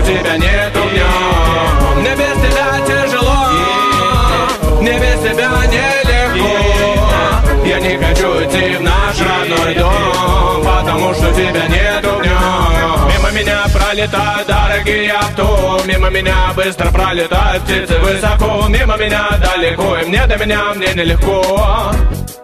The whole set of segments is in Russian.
тебя нету в нем. Мне без тебя тяжело, мне без тебя нелегко. Я не хочу идти в наш родной дом, потому что тебя нету в нем. Мимо меня пролетают дорогие авто, мимо меня быстро пролетают птицы высоко. Мимо меня далеко, и мне до меня, мне нелегко.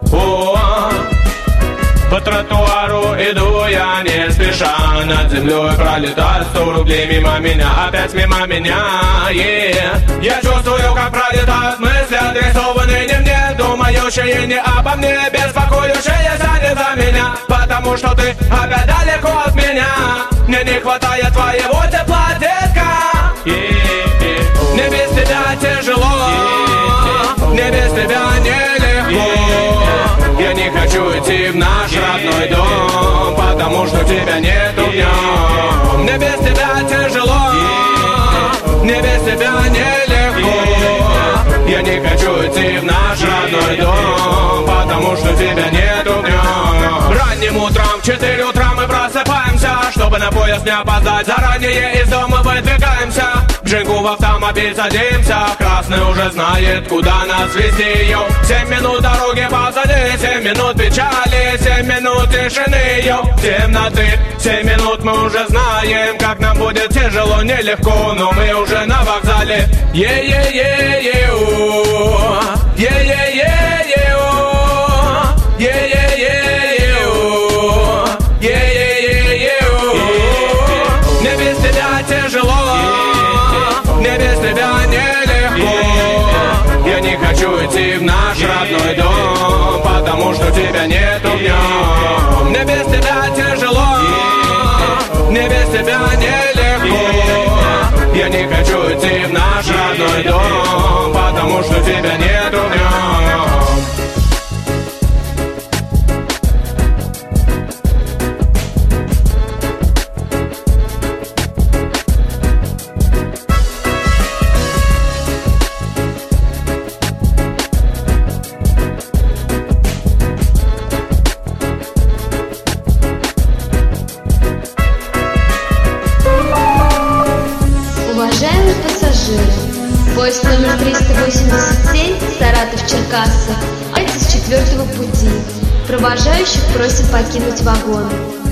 По тротуару иду я не спеша, над землей пролетает 100 рублей мимо меня, опять мимо меня, Я чувствую, как пролетают мысли, адресованные не мне, думающие не обо мне, беспокоящиеся не за меня, потому что ты опять далеко от меня. Мне не хватает твоего тепла, детка. Мне без тебя тяжело, мне без тебя нелегко. Я не хочу идти в наш родной дом, потому что тебя нету в нем. Мне без тебя тяжело, мне без тебя нелегко. Я не хочу идти в наш родной дом, потому что тебя нету в нем. Ранним утром в 4 утра мы просыпаемся, чтобы на поезд не опоздать. Заранее из дома выдвигаемся, в Жигу в автомобиль садимся. Красный уже знает, куда нас везти. 7 минут дороги позади, 7 минут печали, 7 минут тишины, темноты. 7 минут мы уже знаем, как нам будет тяжело, нелегко, но мы уже на вокзале. Мне без тебя тяжело, мне без тебя нелегко. Я не хочу идти в наш родной дом, потому что тебя нету в нем. Мне без тебя тяжело, мне без тебя нелегко. Я не хочу идти в наш родной дом, потому что тебя нету в нем. Уважаемые пассажиры, поезд номер 387 Саратов-Черкассы, с 4-го пути. Провожающих просим покинуть вагон.